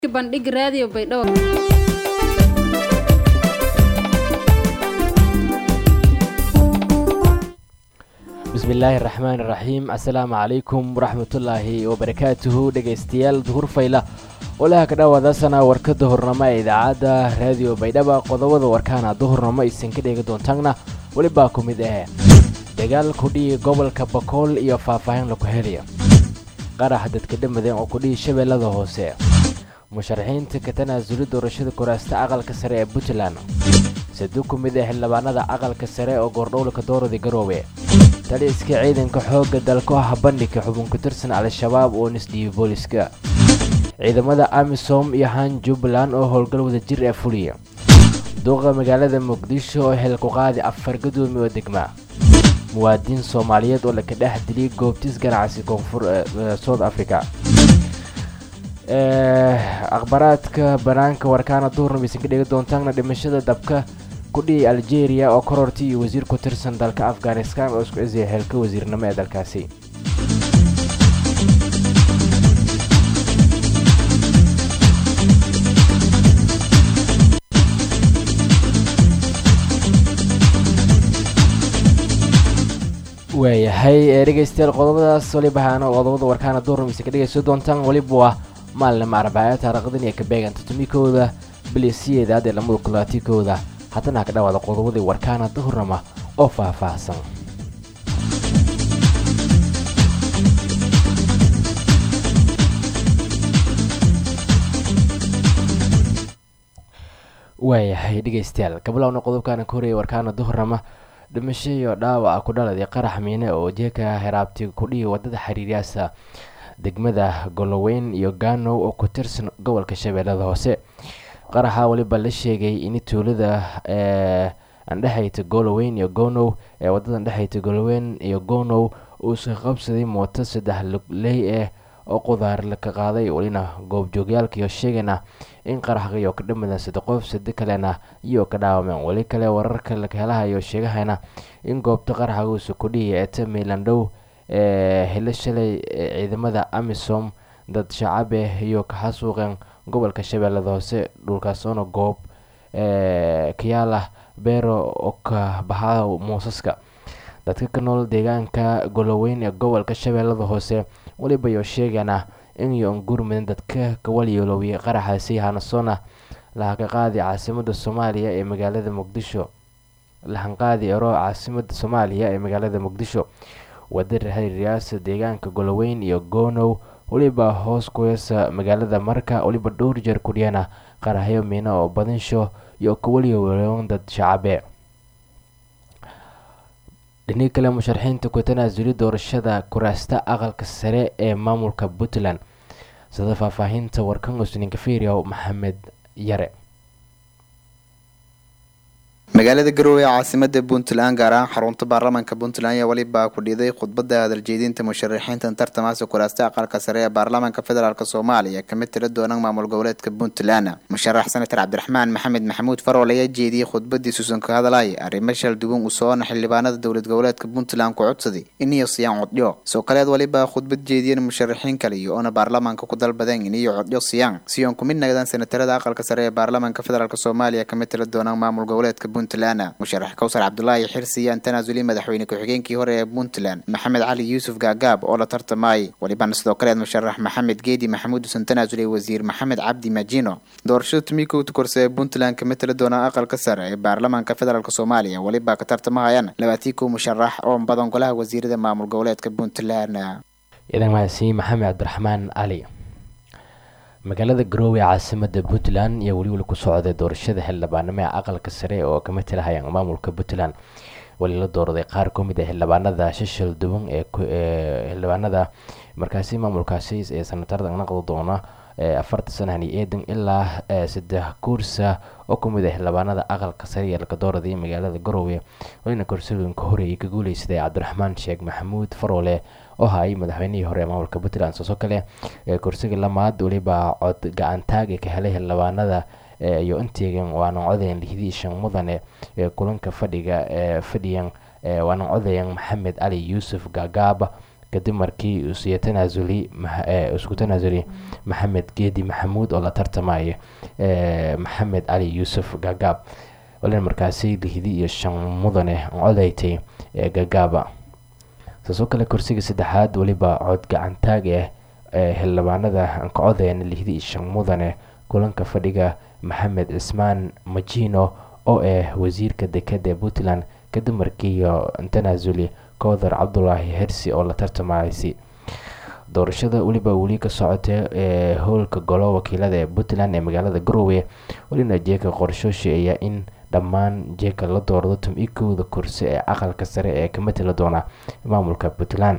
bandhig raadiyo baydhabo. bismillaahi raxmaani raxiim. assalaamu calaykum waraxmatullaahi wabarakaatuhu. dhegaystayaal duhur fayla olaha ka dhawaadasana warkada hornamo ee idaacadda raadiyo baydhaba. qodobada warkaana duhurnamo aysan ka dheegi doontaanna welibaa ku mid ah dagaal kudhihi gobolka bakool iyo faahfaahin lagu helayo qarax dadka dhamadeen oo kudhihi shabeellada hoose, musharaxiinta ka tanaasuli doorashada kuraasta aqalka sare ee puntland, saddex ku mid ah xildhibaanada aqalka sare oo goordhowlka dooradii garoowe, taliska ciidanka xoogga dalka ah bandhigka xubin ku tirsan al-shabaab oo nisdhiibay booliska, ciidamada amisom iyo han jubbaland oo howlgal wada jir ee fuliya, duuqa magaalada muqdisho oo xil ku qaadi 4 gudoomi oo degma, muwaadiniin Soomaaliyeed oo la ka dhex dilay goobtiis ganacsi koonfur South Africa. akhbaraadka banaanka warkaana duhurnimo aysan ka dhigi doontaana dhimashada dabka kudhihi Algeria oo kororti iyo wasiir ku tirsan dalka Afghanistan oo isku isay xilka wasiirnimo ee dalkaasi. waayahay dhegaystayaal qodobadaas waliba haana qodobada warkaana duhurnimo aysan ka dhigayso doontaan waliba waa maalin arbacada taariikhdan iyo ka beeganta tumikooda bilisiyeedaad ee 2020 haddana ka dhawaada qodobadii warkaana duhurnimo oo faahfaahsan. waayahay dhegaystayaal kabilowna qodobkaana ka horeeyay warkaana duhurnimo. dhimasho iyo dhaawac ku dhaladay qarax miine oo jeeka heraabti kudhihi wadada xiriiryaasa degmada Goloweyn iyo Ganow oo ku tirsan gobolka Shabeellada Hoose. qaraxa waliba la sheegay in tuulada andhaxayta Goloweyn iyo Ganow ee wadada andhaxayta Goloweyn iyo Ganow uu soo qabsaday mooto 3 lugley oo qudaar la ka qaaday walina goob joogyaalka iyo sheegana in qaraxga iyo ka dhamadan 3 qof 3 kalena iyo ka dhaawameen. wali kale wararka la helayo sheegahayna in goobta qaraxga uu soo kudhiyay ee Meelandow helashalay ciidamada amisom dad shacab iyo ka xasuuqeen gobolka Shabeellada Hoose dhulkaas oo goob kiyaala beero oo ka baxaa moosaska. dadka ka nool deegaanka Goloweyn ee gobolka Shabeellada Hoose waliba iyo sheegana in iyo gurmad dadka ka waliyooloway qaraxaasi hanasona la ka qaadi caasimadda Soomaaliya ee magaalada Muqdisho wadada xiriiryaasa deegaanka Goloweyn iyo Ganow waliba hoos ku yeesa magaalada marka waliba dhowr jeer ku dhiyana qaraxyo miina oo badansho iyo ka waliyooloway dad shacab dhinaca kale musharaxiinta ku tanaasuli doorashada kuraasta aqalka sare ee maamulka Puntland sida faahfaahinta warkan usninka fiiriyo Maxamed Yare. magaalada Garowe caasimada Puntland gaar ahaan xarunta baarlamaanka Puntland ayaa waliba ku dhiiday khudbada hadal jeedinta musharaxiinta tartamada kuraasta aqalka sare ee baarlamaanka federaalka Soomaaliya ka mid doonaan maamul goboleedka Puntland. musharax senator Cabdiraxmaan Maxamed Maxamuud Faroole ayaa jeediyay khudbadiisa suusan ka hadalay arrimo shal duwan u soo xildhibaanada dowlad goboleedka Puntland ku codsaday in ay siyaan codyo soo kaleed waliba khudbad jeediyeen musharaxiin kale iyo baarlamaanka ku dalbadeen in ay codyo siyaan ku mid noqdaan senatarada aqalka sare ee baarlamaanka federaalka Soomaaliya ka mid doonaan maamul goboleedka Puntland. musharax Kawsar Cabdullaahi Xirsi aan tanaasuli madaxweyne ku-xigeenkii hore ee Puntland Maxamed Cali Yuusuf Gaagaab oo la tartamay. waliba sidoo kale musharax Maxamed Geedi Maxamuud san tanaasuli wasiir Maxamed Cabdi Majino doorashada tumikooda korse Puntland ka mid doona aqalka sare ee baarlamaanka federaalka Soomaaliya waliba ka tartamayaan 20 musharax oo badan golaha wasiirada maamul goboleedka Puntland. idan maasi Maxamed Cabdiraxmaan Ali. magaalada Garowe caasimada Puntland iyo wali ku socday doorashada xildhibaanada aqalka sare oo ka mid ah maamulka Puntland. wali la dooraday qaar ka mid ah xildhibaanada shishil duwan ee xildhibaanada markaasi maamulkaasi ee sanatarada noqon doona 40 sano eedan ilaa 3 kursi oo ka mid ah xildhibaanada aqalka sare ee la dooraday magaalada Garowe. walina kursigan ka horeeyay ka guuleystay Cabdiraxmaan Sheekh Maxamuud Faroole oo hay madaxweynihii hore maamulka Puntland soo kale kursiga lamaad waliba cod gacan taag ka helay xildhibaanada iyo intiigan waana codeyn lixdii shan mudane kulanka fadhiyan waana codeyn Maxamed Cali Yuusuf Gaagaab kadib markii uu isku tanaasuli maxamed geedi maxamuud oo la tartamaya maxamed cali yuusuf gaagaab walina markaasi lihdi iyo shan mudane codaytay gaagaaba saasoo kale kursiga saddexaad weliba cod gacantaag ah xildhibaanada ka codeyn lihdi iyo shan mudane kulanka fadhiga maxamed cismaan majino oo wasiirka dekada puntland kadib markii tanaasuli koodar cabdulaahi hersi oo la tartamaysi doorashada weliba weli ka socotay howlka golo wakiilada ee puntland ee magaalada garowe walina jeeka qorshooshi ayaa in dhammaan jeeka la doordo tumikooda kursi ee aqalka sare ee ka matali doona maamulka puntland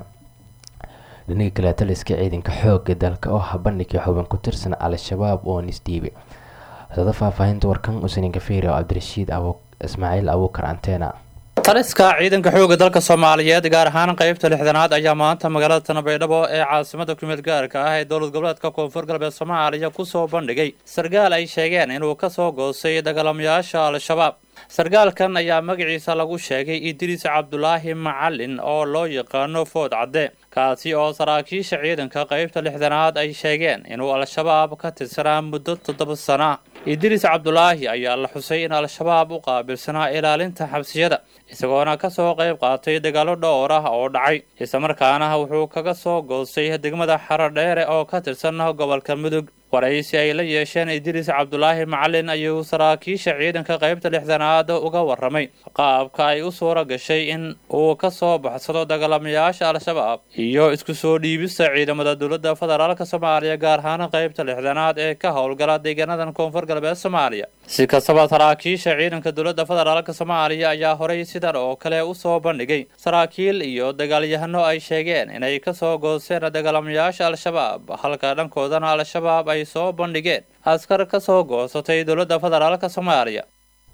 dhinaga kale taliska ciidanka xooga dalka oo habandhigii xubin ku tirsan al-shabaab oo nisdhiibay sada faahfaahinta warkan usninka fiiri oo cabdirashiid ismaaciil abuukar anteena taliska ciidanka xooga dalka Soomaaliyeed gaar ahaan qaybta 6aad ayaa maanta magaalada Tanabeydhabo ee caasimada kumeel gaarka ah ee dowlad goboleedka Koonfur Galbeed Soomaaliya ku soo bandhigay sargaal ay sheegeen inuu ka soo goostay dagaalamayaasha al-shabaab sargaalkan ayaa magaciisa lagu sheegay Idriis Cabdulaahi Macallin oo loo yaqaano Food Cadde kaasi oo saraakiisha ciidanka qaybta 6aad ay sheegeen inuu al-shabaab ka tirsanaa muddo 7 sano Idriis Cabdulaahi ayaa la xusay in al-shabaab u qaabilsanaa ilaalinta xabsiyada isagoona ka soo qayb qaatay dagaalo dhowr ah oo dhacay isla markaana wuxuu kaga soo goostay degmada Xaradheere oo ka tirsan gobolka Mudug waraysi ay la yeesheen Idriis Cabdulaahi Macallin ayuu saraakiisha ciidanka qaybta 6aad uga waramay qaabka ay u suura gashay in uu ka soo baxsado dagaalamayaasha al-shabaab iyo isku soo dhiibista ciidamada dowladda federaalka Soomaaliya gaar ahaan qaybta 6aad ee ka howlgala deegaanada Koonfur Galbeed Soomaaliya si kastaba saraakiisha ciidanka dowladda federaalka Soomaaliya ayaa horay sidan oo kale u soo bandhigay saraakiil iyo dagaalyahano ay sheegeen inay ka soo goosteen dagaalamayaasha al-shabaab halka dhankoodana al-shabaab ay soo bandhigeen askar ka soo goosatay dowladda federaalka Soomaaliya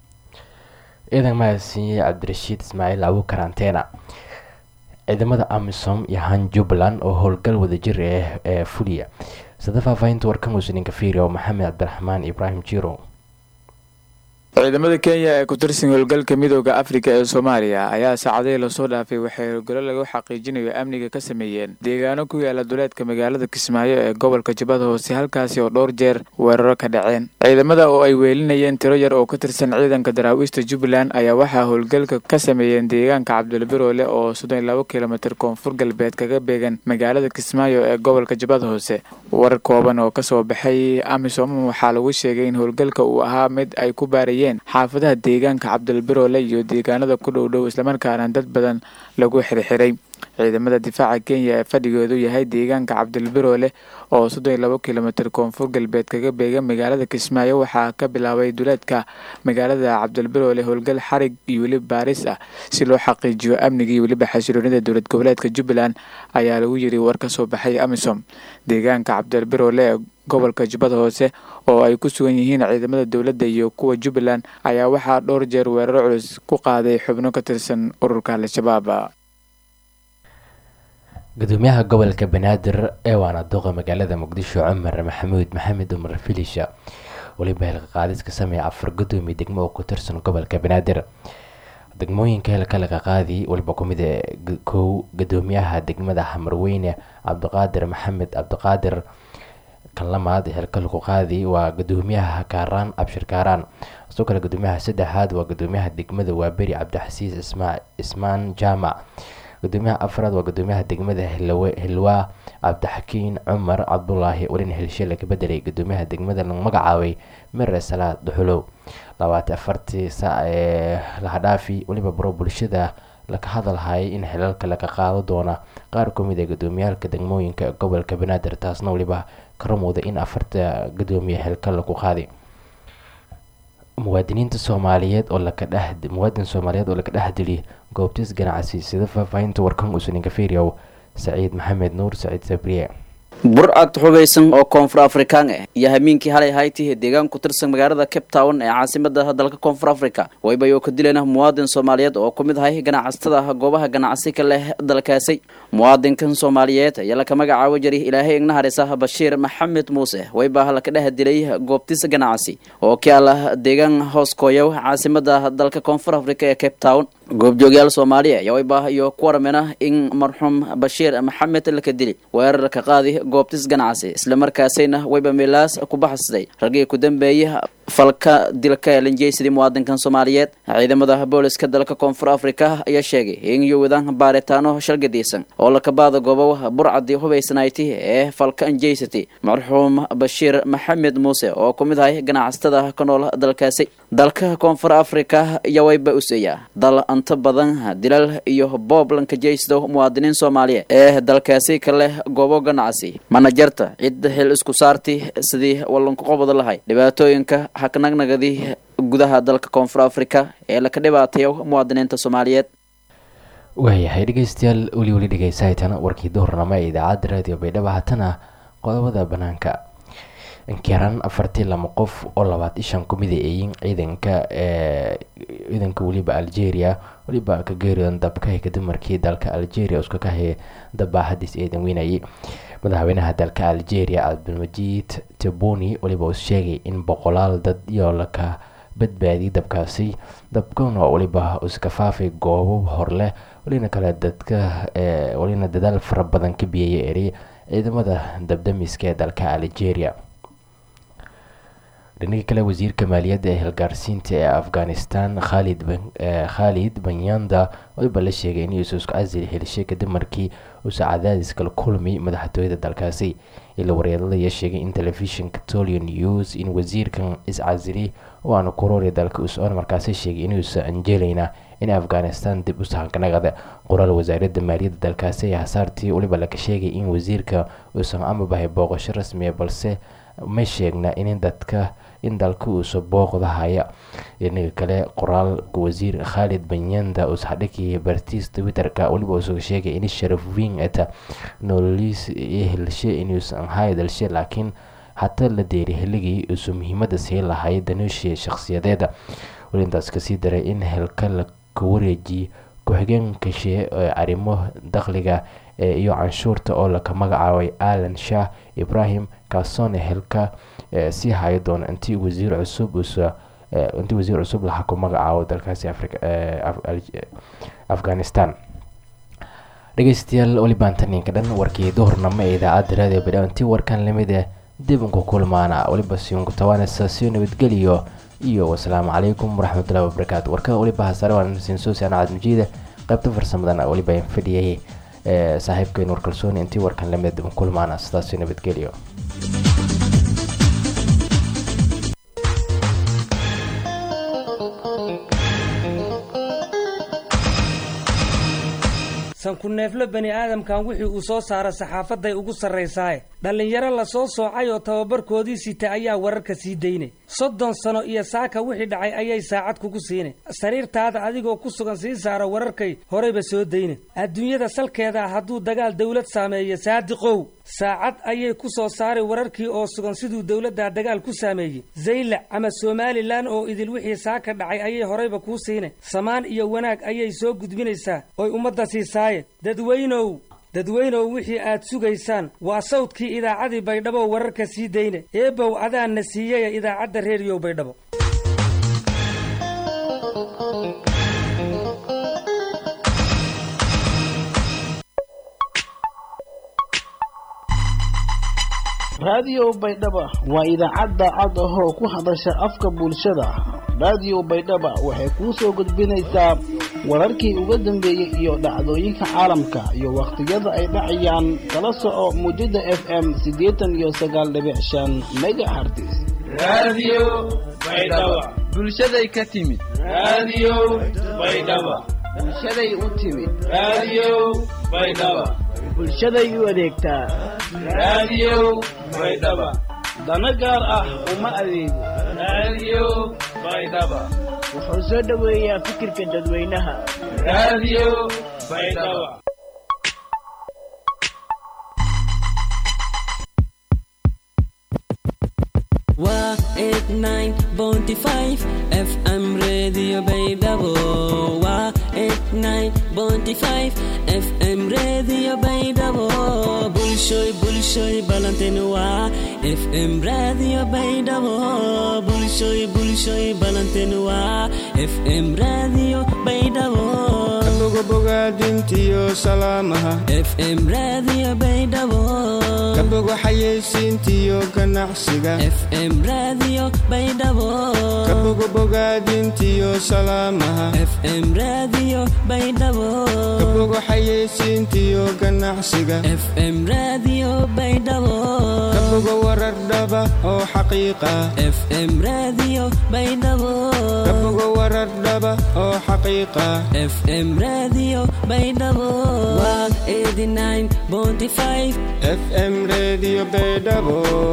ciidan mahadsanyihiin cabdirashiid ismaaciil abuukar anteena ciidamada amisom iyo Jubbaland oo howlgal wadajir ee fuliya sada faahfaahinta warkan usninka fiiri oo maxamed cabdiraxmaan ibraahim jiro ciidamada Kenya ee ku tirsan howlgalka midowga Afrika ee Soomaaliya ayaa saacadii la soo dhaafay waxay howlgallo lagu xaqiijinayo amniga ka sameeyeen deegaano ku yaala duleedka magaalada Kismaayo ee gobolka Jubbada Hoose halkaasi oo dhowr jeer weeraro ka dhaceen ciidamada oo ay weelinayeen tiro yar oo ka tirsan ciidanka daraawiishta Jubbaland ayaa waxa howlgalka ka sameeyeen deegaanka Cabdulbiroole oo 32 kiiloomitir koonfur galbeed kaga beegan magaalada Kismaayo ee gobolka Jubbada Hoose warar kooban oo ka soo baxay Amisom waxaa lagu sheegay in howlgalka uu ahaa mid ay ku baarayeen xaafadaha deegaanka Cabdulbiroole iyo deegaanada ku dhow isla markaana dad badan lagu xirxiray ciidamada difaaca Kenya ee fadhigoodu yahay deegaanka Cabdulbiroole oo 32 kiiloomitir koonfur galbeed kaga beegan magaalada Kismaayo waxaa ka bilaabay duleedka magaalada Cabdulbiroole howlgal xarig iyo wali baaris ah si loo xaqiijiyo amniga iyo wali xasiloonida dowlad goboleedka Jubbaland ayaa lagu yiri war ka soo baxay Amisom deegaanka Cabdulbiroole gobolka Jubbada Hoose oo ay ku sugan yihiin ciidamada dowladda iyo kuwa Jubbaland ayaa waxaa dhowr jeer weeraro culus ku qaaday xubno ka tirsan ururka al-shabaab gudoomiyaha gobolka Banaadir ee waana doqa magaalada Muqdisho Cumar Maxamed Umar Filisha waliba halka qaadis ka sameeyay 4 gudoomiye degmo oo ku tirsan gobolka Banaadir degmooyinka halka laga qaadi waliba kumid gudoomiyaha degmada Hamarweyne Cabdiqaadir Maxamed Cabdiqaadir kalamaad halka lagu qaadi waa gudoomiyaha Kaaraan Abshir Kaaraan soo kale gudoomiyaha saddexaad waa gudoomiyaha degmada Waaberi Cabdixasiis Ismaan Jaamac gudoomiyaha afraad waa gudoomiyaha degmada Hilwa Cabdixakiin Cumar Cabdulaahi warin helshay laga bedelay gudoomiyaha degmada lagu magacaabay Mare Salaad Duxulow 24 saac ee la hadhaafi waliba baro bulshada laga hadalhay in xilalka laga qaado doona qaar ka mid ah gudoomiyaalka degmooyinka gobolka Banaadir taasna waliba karamooda in 4 gudoomiye xilka lagu qaaday muwaadiniinta Soomaaliyeed oo la ka dhahdili goobtiis ganacsi sida faahfaahinta warkan usninka fiiriyow Saciid Maxamed Nuur Saciid Sabriye burcad hubeysan oo koonfur afrikaan ah iyo habeenkii halay hayti deegaan ku tirsan magaalada Cape Town ee caasimadda dalka koonfur Afrika wayba oo ka dileen muwaadin Soomaaliyeed oo ku mid ah ganacsatada goobaha ganacsiga leh dalkaasi muwaadinkan Soomaaliyeed ayaa la magacaabo jiray Ilaahay igna harisaha Bashiir Maxamed Muuse wayba la ka dhahdilay goobtiisa ganacsi oo kala deegaan hoos kooyo caasimadda dalka koonfur Afrika ee Cape Town goobjoogayaal Soomaaliyeed ayaa wayba iyo ku warmena in marxuum Bashiir Maxamed la ka dilay weerar ka qaaday goobtis ganacsi isla markaasina wayba meelaas ku baxsaday ragay ku dambeeyay falka dilka lanjeysida muwaadinkan Soomaaliyeed ciidamada booliska dalka koonfur Afrika ayaa sheegay in wadaan baaritaano shalgadeysan oo la ka baado goobaha burcad hubeysanayti ee falka anjeysati marxuum Bashiir Maxamed Muuse oo ku mid ah ganacsatada ka nool dalkaasi dalka koonfur Afrika ayaa wayba u seeyaa dal anta badan dilal iyo booblanka jeysdo muwaadiniin Soomaaliyeed ee dalkaasi kale goobo ganacsi manajarta cid hel isku saarti sidii walanku qobada lahay dhibaatooyinka haknagnagadi gudaha dalka koonfur Afrika ee la ka dhibaateeyo muwaadiniinta Soomaaliyeed waayahay dhegeystayaal weli dhegeysaaytana warkii doornama ee idaacadda raadiyo Baydhabo hatana qodobada banaanka inkiran 42 qof oo 25 kumid ah ciidanka waliba Algeria waliba ka geeriyoon dabka kadib markii dalka Algeria isku ka hay dabahadis ciidan weynayay madaxweynaha dalka Algeria Abdelmajid Tebboune waliba uu sheegay in boqolaal dad iyo la ka badbaadi dabkaasi dabkana waliba iska faafay goobo horle walina kala dadka walina dadaal fara badan ka biyay ciidamada dabdamiska ee dalka Algeria dhanka kale wasiirka maaliyadda ee halgaarsiinta ee Afghanistan Khalid Banyanda waliba la sheegay in uu isku casil helshay kadib markii uu cadaadis kala kulmay madaxtooyada dalkaasi ila wareedada sheegay in telefishinka Tolio News in wasiirkan iscasili oo aan korori dalka uu markaasi sheegay in uu anjeelina in Afghanistan dib u sahankanagada qoraal wasaaradda maaliyadda dalkaasi ayaa saartay waliba la sheegay in wasiirka uu ama bahay booqasho rasmi ah balse ma sheegna in dalka uu soo booqdahaya inaga kale qoraal wasiir Khalid Banyanda oo saxdhigay bartiis Twitter-ka waliba uu sheegay in sharaf weyn eta nololis helshay inuu san haydalshay laakiin hatta la deeri heligii uu muhiimada sii lahayd danuushi shakhsiyadeeda walintaas ka sii daray in helka la wareeji ku-xigeenka arrimo dakhliga iyo canshuurta oo la ka magacaabay Alan Shah Ibrahim kaasoo helka si hayo doon intii wasiir cusub la ku magacaabo dalkaasi Afghanistan dhageystayaal waliba intaninka dhan warkii doornama ee idaacadda raadiyo Baydhabo intii warkan lamid ah dib ugu kulmaana waliba siinku tawaanaysa nabadgelyo iyo wassalaamu calaykum waraxmatullaahi wabarakaatu warka waliba hasare waan siin soo saarnaa Majida qaybta farsamadana waliba in fadhiyay saaxiibkeen war kalsooni intii warkan lamid dib ugu kulmaana sidaas nabadgelyo sanku neefle bani aadamkan wixii uu soo saara saxaafaday ugu sarreysay dhalinyaro la soo soocay oo tababarkoodii sita ayaa wararka sii deynay 30 sano iyo saaka wixii dhacay ayay saacad kugu siinay sariirtaada adigoo ku sugan sii saara wararkay horeyba soo deynay adduunyada salkeeda hadduu dagaal dawlad saameeyo saadiqow saacad ayay ku soo saaray wararkii oo sugan siduu dawladda dagaal ku saameeyay Zaylac ama Somaliland oo idil wixii saaka dhacay ayay horeyba ku siinay samaan iyo wanaag ayay soo gudbinaysaa oo ummadda siisay dadweynow wixii aad sugaysaan waa sawdkii idaacadii Baydhabo wararka sii deynay eebow adaana siiyay idaacadda Radio Baydhabo Radio Baydhabo waa idaacadda cad oo ku hadasha afka bulshada Radio Baydhabo waxay ku soo gudbinaysaa wararkii ugu dambeeyay iyo dhacdooyinka caalamka iyo waqtiyada ay dhacayaan kala soco muujada FM 89.5 MHz Radio Baydhabo bulshaday ka timid Radio Baydhabo bulshaday u timid Radio Baydhabo bulshaday u adeegtaa Radio Baydhabo dana gaar ah uma adeego Radio Baydhabo wuxuu soo dhaweeyaa fikirka dadweynaha Radio Baydhabo 89.5 FM Radio Baydhabo 89.5 FM Radio Baydhabo bulshoy balantenu FM Radio Baydhabo bulshoy balantenu FM Radio Baydhabo bogaadintiyo salaamaha FM Radio Baydhabo kabogo xayeysiintiyo ganacsiga FM Radio Baydhabo kabogo bogaadintiyo salaamaha FM Radio Baydhabo kabogo xayeysiintiyo ganacsiga FM Radio Baydhabo kabogo warar dhaba oo xaqiiqa FM Radio Baydhabo kabogo warar dhaba oo xaqiiqa FM Radio Baydhabo 89.5 FM Radio Baydhabo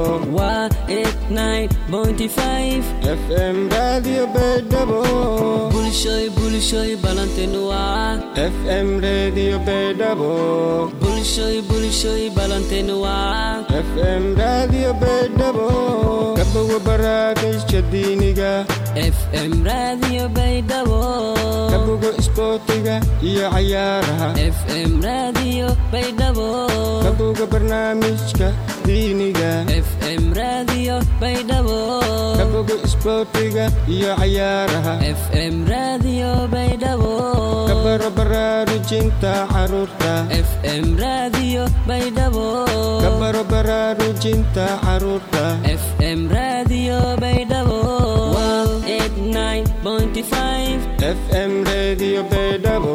89.5 FM Radio Baydhabo bulshoy balantenu FM Radio Baydhabo bulshoy balantenu FM Radio Baydhabo kabogo barnaamijka diiniga FM Radio Baydhabo kabogo isboortiga iyo ciyaaraha FM Radio Baydhabo kabogo barnaamijka diiniga FM Radio Baydhabo kabogo isboortiga iyo ciyaaraha FM Radio Baydhabo kabaro baraarujinta caruurta FM Radio Baydhabo kabaro baraarujinta caruurta FM Radio Baydhabo 89.5 FM Radio Baydhabo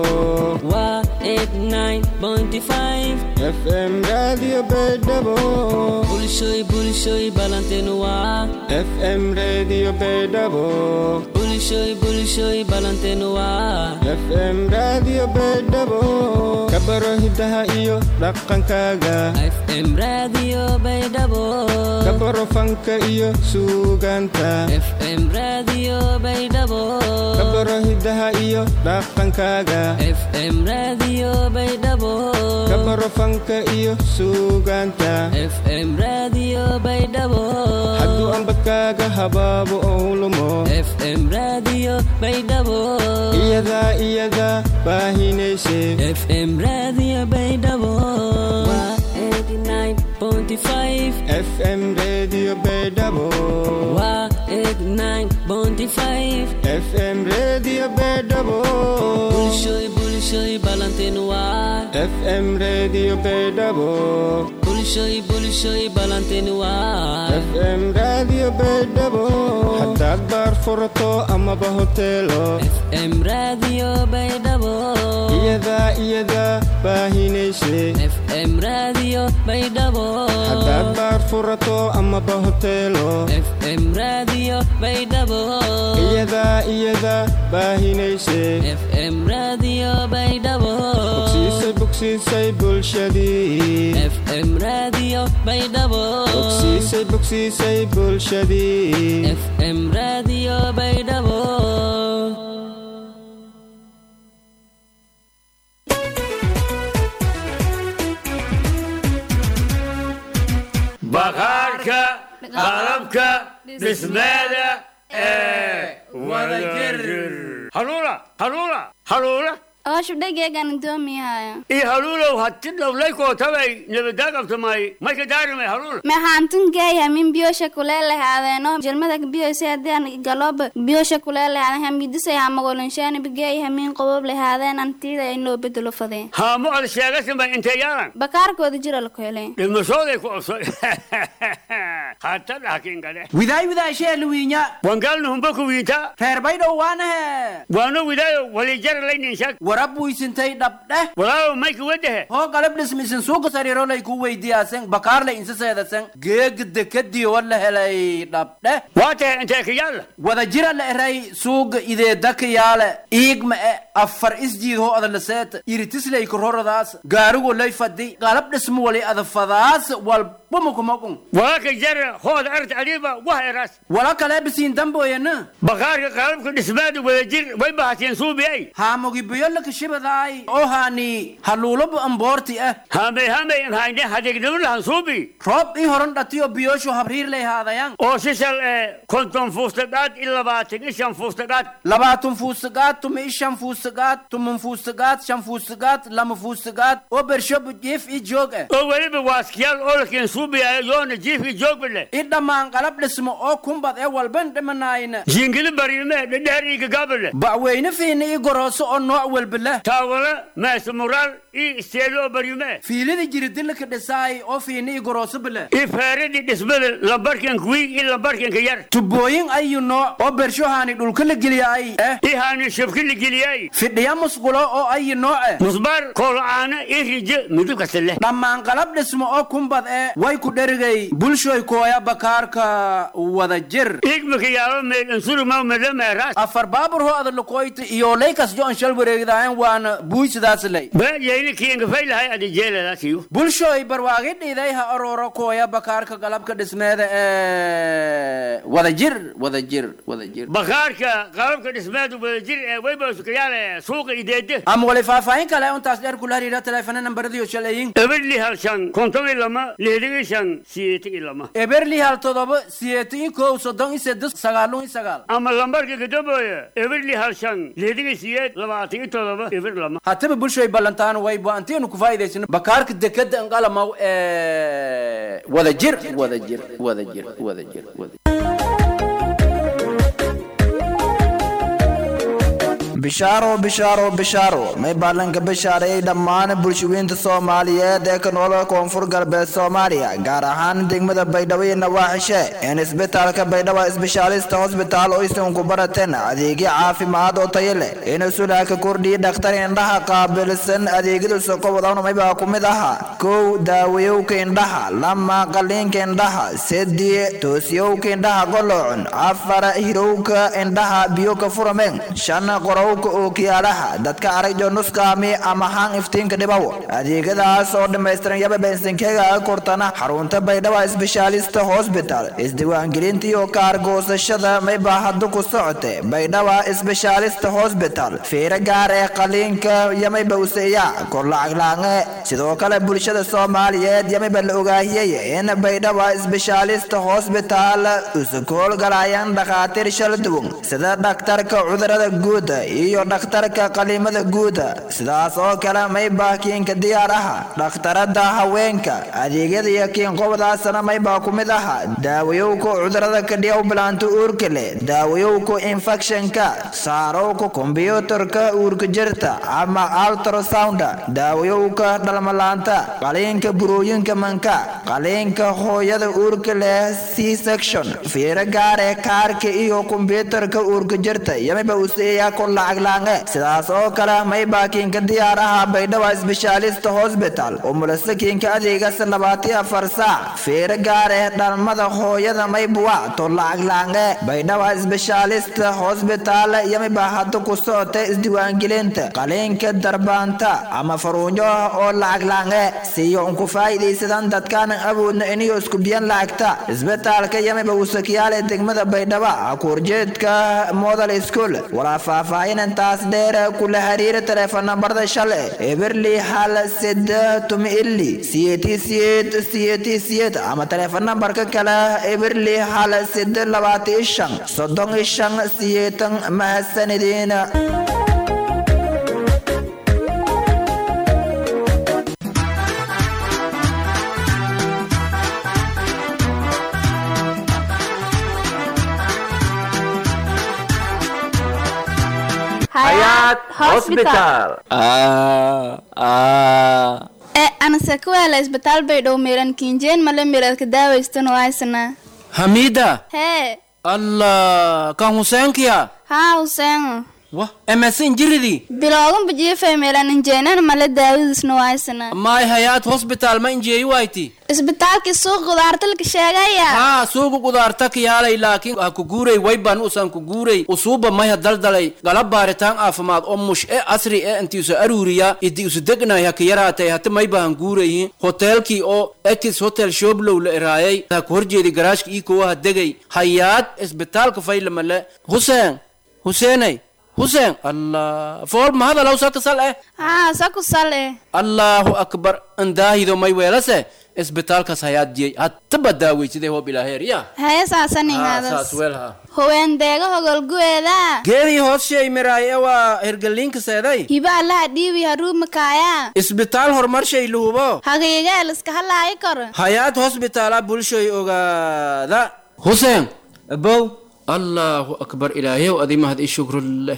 89.5 FM Radio Baydhabo bulshoy balantenu FM Radio Baydhabo bulshoy balantenu FM Radio Baydhabo kabaro hidaha iyo dhaqankaaga FM Radio Baydhabo kabaro fanka iyo suugaanta FM Radio Baydhabo kabaro hidaha iyo dhaqankaaga FM Radio Baydhabo kabaro fanka iyo suugaanta FM Radio Baydhabo hadduu ambadkaaga habaabo oo lumo FM Radio Baydhabo iyada baahinayse FM Radio Baydhabo 89.5 FM Radio Baydhabo 89.5 FM Radio Baydhabo bulshoy balantenu FM Radio Baydhabo bulshoy balantenu FM Radio Baydhabo haddaad baar furato amaba hoteelo FM Radio Baydhabo iyada baahinayse FM Radio Baydhabo haddaad baar furato amaba hoteelo FM Radio Baydhabo iyada baahinayse FM Radio Baydhabo bogsiisay bulshadii FM Radio Baydhabo bogsiisay bulshadii FM Radio Baydhabo baqaarka qalabka dhismeeda wadajir haluula ooshu dhageegan doomiyaaya ii haluulow hati dhowlay kootabay nabadaagabtamay mayka daarimay haluula maxaantun geeya min biyosha kuleelehaadeeno jelmada biyose hadeen galoob biyosha kuleelehaaden hamidisay hamagolonshaani bigeeya min qobob lehaadeen antida inoo bedelo fadeen haamu ad sheegasanba intee yaalan bakaarkooda jira la kohelay dhimashooday ku obsoy hata dhaakingale widaay sheeluwiinya wangaalna humba ku wiinta reer baydhow waanahe waano widaayo walijara layninshaag warabbuysintay dhabdheh walaaw mayka wadahe hoo galab dhismisin suuqa sariirolay ku weydiyaasen bakaarlay insaseedasen geegda kadii wala helay dhabdheh waatahe intee ka yaalla wada jira la eray suuga ideedaka yaale iigma afar isjiid hoo adalaseeta iritislay kororadaas gaarigo lay fadi galab dhismo wali adafadaas walbumukumaqun walaka jara hood art aliba wah eras wala kale bisiin damboyana bakaarka qalabka dhismaada wada jir way bahatiyeen suubiyay haamogi biyo la la kashibadaay oo haani haluulaba amboorti ah hame hayne hadegnimada hansuubi roob ii horan dhatiyo biyooshu habriir lay haadayaan oo sisal konton fuustagaad ilaa 25 fuustagaad 20 fuustagaad tuma 5 fuustagaad tuma fuustagaad 5 fuustagaad lama fuustagaad oo bershob jiif ii joog ah oo waliba waaskiyal oo lakin suubi ayoona jiif ii joog bile idhamaan qalab dhismo oo kumbad ee walban dhimanayna jingili barime dhadhaariga gabale bacweyne fiina ii gorooso oo nooc walbala taawala maasa mural ii isteelo barime fiilida jiridilka dhisaay oo fiina ii gorooso bile ii faaridi dhisbada lambarkan kuwi ii lambarkan ka yar tubooyin ayu nooc oo bershohaani dhulka la geliyay ii haani shabki la geliyay fidhiya musqulo oo ayu nooc musbar koolaana ii rije midubka sale dhammaan qalab dhismo oo kumbad ee way ku dherigay bulshoy kooya bakaarka wada jir igmaka yaabo meel ansuru ma madama ras afar baabur ho adal koyta iyo leekas joon shal wareegdaan waana buuysadaas lay baayayna kiinga faylahay adijeeladaasiyo bulshoy barwaaqi dhiiday ha arooro kooya bakaarka qalabka dhismeeda wada jir bakaarka qalabka dhismeeda wada jir wayba sukayaale suuqa ideede am wali faahfaahin kale intaas dheer kula hariira teleefona nambaradiyo shalayin eberli halshan konton lama leedigishan siyeeti ilama eberli hal todoba siyeeti ko sodon isedus sagaalun sagaal ama lambarka gadoboya eberli halshan leedigi siyeed 27 eber lama hataba bulshoy ballantaan way baantiinu ku faa'iideysano bakaarka dekada anqalama wada jir bishaaro may baalanka bishaareeyay dhammaan bulshooyinka Soomaaliyeed ee ka nool koonfur galbeed Soomaaliya gaar ahaan degmada Baydhabo iyo Nawaaxishe in isbitaalka Baydhabo Specialist Hospital oo isan ku barateen adeegyo caafimaad oo tayo leh in sulaka kordhiyo dhakhtar indhaha qaabilsan adeegyada soo kooban may baa ku mid aha kow daawayowka indhaha lama qaliinka indhaha saddex toosiyowka indhaha goloocun afar hirowka indhaha biyo ka furameen shan oo kiyaalaha dadka aragjo nuskaami ama haan iftiinka dhibaw adeegadaas oo dhameystiran yaba bensinkeega kortana xarunta Baydhabo Specialist Hospital isdiiwaangelinta iyo kaargoosashada may baahdo ku socotay Baydhabo Specialist Hospital feera gaar ee qaliinka yamay bawseeya kor lacag laange sidoo kale bulshada Soomaaliyeed yamay bal ogaahiyay in Baydhabo Specialist Hospital uskool galayaan dhaqaatiir shal duwan sida dhakhtarka cudurada guud iyo dhakhtarka qaliimada guud sidaas oo kale may baakiinka diyaar ah dhakhtarada haweenka adeegyada iyo kiin qobadaasna may baa ku mid ah daawayowka cudurada ka dhiiw bilaanto uurka leh daawayowka infectionka saarowka kombiyuutarka uurka jirta ama ultrasound daawayowka dhalmalaanta qaliinka burooyinka manka qaliinka hooyada uurka leh C-section fiiro gaar ee kaarka iyo kombiyuutarka uurka jirta yamaba useeya lacag laange sidaas oo kale may baakiinka diyaar ah Baydhabo Specialist Hospital oo mulasakiinka adeegas 24 saac feer gaar ah dhalmada hooyada may buwa to lacag laange Baydhabo Specialist Hospital yami baahado ku socotay isdiiwaangelinta qaliinka darbaanta ama faruunyo oo lacag laange siyo ku faa'iideysan dadkaan awoodna inay isku biyan lacagta isbitaalka yami bawsakiyaal degmada Baydhabo korjeedka model school wala faafaayeen taas dheer kula xiriir telefoon nambarda shale eberli hal sidtum illi CT ama telefoon nambarka kale eberli hal sid 25 35 mahasanidiina Hayat Hospital. Anase kuwala isbitaal Baydhabo meelan kinjeen male meeladka daawaystan oo haysana. Hamida. He. Allah, kan Hussein kiya? Ha Hussein. Wah, MSN jiridi. Bilaagan bijiife meelan injeenan male daawadisna oo haysana. May Hayat Hospital ma injeey wayti. isbitaalka suuq qudaarta la sheegaya suuq qudaarta kiyaalay laakiin ku guuray way baan usan ku guuray usuuba may daldalay galab baaritaan caafimaad oo mush asri intiisa aruuriya idii isu degnaa ka yaraatay hata may baan guuray hotelkii oo Etis Hotel Shoblow la iraayay ta ku horjeedi garaashka ii koowaha degay Hayat isbitaalka faylamale Hussein Huseenay حسين الله فول ما هذا لو ساكسل ساكسل الله أكبر انداهي ذو ما يويلسه isbitaalkaas hayaad jiyay hadba daawaysiday hoo bilaa heer ya haya saasani hada saas weelha haweendeega hogolgueeda geeri hoos shay miraay waa hergalinka seeday hiba la dhiibi haruumakaaya isbitaal hormar shay luhubo hageega iska halaay kor hayaad hospitala bulshoy ogaada Hussein abow Allahu akbar ilaahi wa adi mahad shukr lillah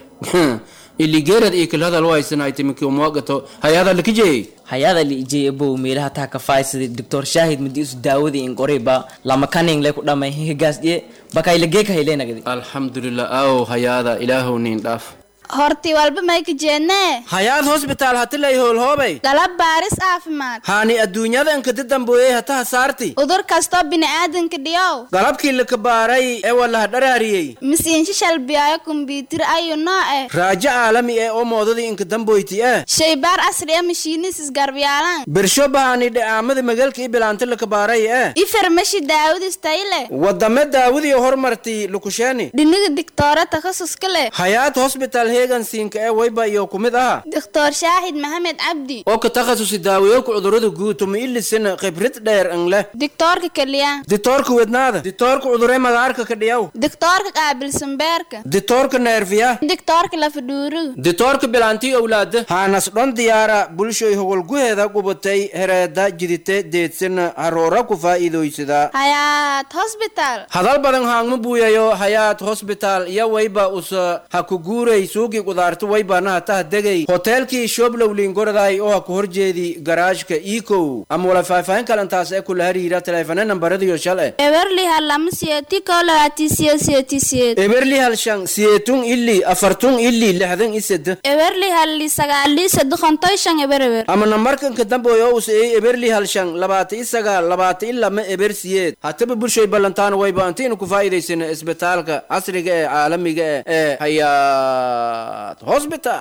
اللي جرد إيكل هذا الوايس نايتي مكيو مواقته هيا هذا اللي كجي هيا هذا اللي يجي أبو ميلها تاك فايس الدكتور شاهد مديس داودي إن قريبا لما كان ينلك قدام هي جاز دي بقى يلقيك هيلينا كذي الحمد لله أو هيا هذا إله نين داف horti walba may ka jeednee hayaad hospital hatilay hoolhoobay galab baaris caafimaad haani adduunyada inka damboyay hata saarti udur kasto bini'aadanka dhiyow galabkii la ka baaray ee wala dharaariyay misiin shishal biyo computer ayu nooce raaja caalami ee oo moodadii inka damboyti shay baar asri ah machines isgarbiyaalan birsho baani dhaamada magaalka bilaanta la ka baaray ifarmashi daawud istayle wadama daawud iyo hormarti lukusheeni dhiniga doctora takhasus kale hayaad hospital heegan siinka ee wayba iyo kumid ah Dr. Shahid Mohamed Abdi oo ka takhasus daaweyo ku cudurada guud oo ma ilisan khibrad dheer an leh Dr. Kaliya Dr. Wadnaada Dr. Cudurada madaarka ka dhiyaw Dr. Qaabilsan beerka Dr. Nerviya Dr. Lafaduru Dr. Bilanti awlaad haanas dhan diyaara bulshoy hogolguheeda qubatay hereeda jidite deedsan aroora ku faa'iidoysada Hayat Hospital hadal badan haangma buuyayo Hayat Hospital ya wayba us ha ku guuray suuqi qudaartu way baanaha taa degay hotelkii Shoblowlin goraday oo ku horjeedi garaashka Eco ama wala faafaan kalantaas ee ku la hariira telefoon nambaradiyo shalay Everly halam sieti kolaati sieti Everly hal shan sietun illi afartun illi lixdan ised Everly hal sagaali sadqantay shan eber ama nambarkan ka dambeeyo uu say Everly hal shan 29 illa ma eber siyeed hataba bulshay balantaan way baantiin ku faa'iideysan isbitaalka casriga ee caalamiga ee haya hospital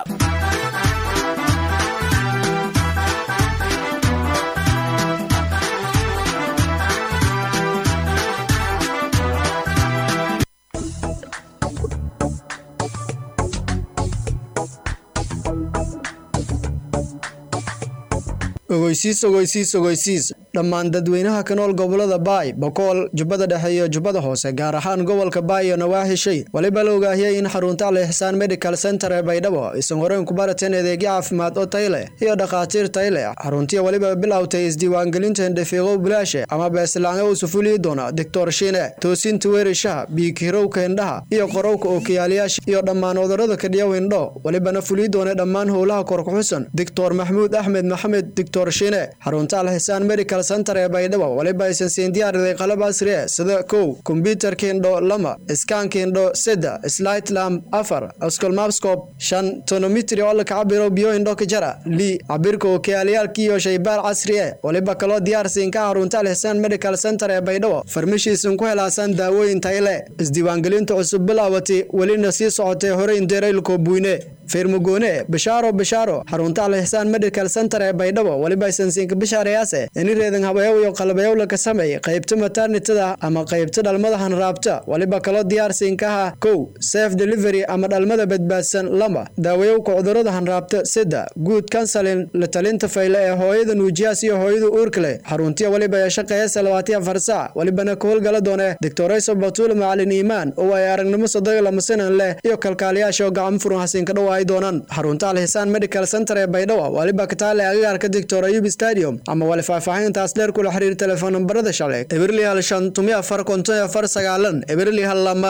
ogeysiis dhammaan dadweynaha ka nool gobolada Baay Boqol Jubbada Dhexe iyo Jubbada Hoose gaar ahaan gobolka Baay iyo nawaaxishay waliba la ogaahiyay in xarunta Al Ihsan Medical Center ee Baydhabo isan horeen ku barateen adeegyo caafimaad oo tayo leh iyo dhaqaatiir tayo leh xaruntii waliba bilowtay isdiiwaangelinta indhafiiqo bilaash ama beeslaanga uu sufuliyo doona Dr. Shine toosinta weerishaha biikirowka indhaha iyo qorowka oo kiyaaliyaasha iyo dhammaan cudurrada ka dhiyaw indho walibana fuliyo doona dhammaan howlaha kor ku xusan Dr. Mahmoud Ahmed Maxamed Dr. Shine xarunta Al Ihsan Medical Center ee Baydhabo waliba aysan siin diyaariday qalab casri ah sida computer kindo lama scan kindo sida slide lamp 4 osculoscope 5 tonometry oo la cabiro biyo indo ka jara li cabirka oo kaaliyalka iyo shaybaar casri ah waliba kala diyaarsan ka xarunta Al Ihsan Medical Center ee Baydhabo farmashiisan ku helaasan daawooyin tayle isdiiwaangelinta cusub bilawati walina sii socotay hore indeeray ko buune firmugone basharo xarunta Al Ihsan Medical Center ee Baydhabo waliba aysan siin ka bashaarayaase in reedan habayo iyo qalbayo la ka sameeyay qaybta maternity-da ama qaybta dhalmadahan raabta waliba kala diyaarsan ka safe delivery ama dhalmada badbaadsan lama daawayo ku cudurrada han raabta sida good counseling la talinta fayle ee hooyada nuujiyaas iyo hooyada uurka leh xaruntii waliba ay shaqeeyay 24 saac walibana ku howlgala doona Dr. Batul Macalin Iimaan oo ay aragnimo saddex lama sano leh iyo kalkaaliyaasha gacan furan hasin ka dhawaay doonaan xarunta Al Ihsan Medical Center ee Baydhabo waliba ka taale agagaarka Dr. Ayub Stadium ama wali faahfaahintaas dheer kula xiriir telefoon nambarada shalay Everly hal shan 549 Everly hal lama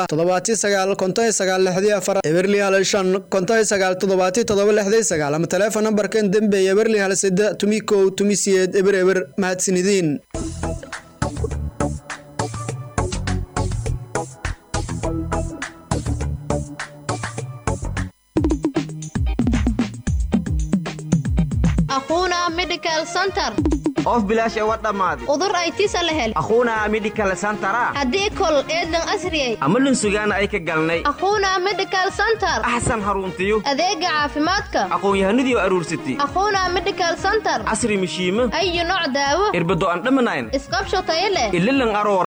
79 Everly hal shan 59 ama telefoon nambarkan dambe Everly hal 6 eber mahadsanidin أخونا ميديكال سنتر of bilaash ee wadamaadi udur ay tisa la hel أخونا medical center haddii kol eedan asriyay ama lunsugaana ay ka galnay أخونا ميديكال سنتر axsan haruntiyo adeega caafimaadka aqoon-yahanadii aruursatay أخونا ميديكال سنتر casri mishiimo ayu nooc daawo irbado aan dhamanayn isqabsho tayo leh ililan aroor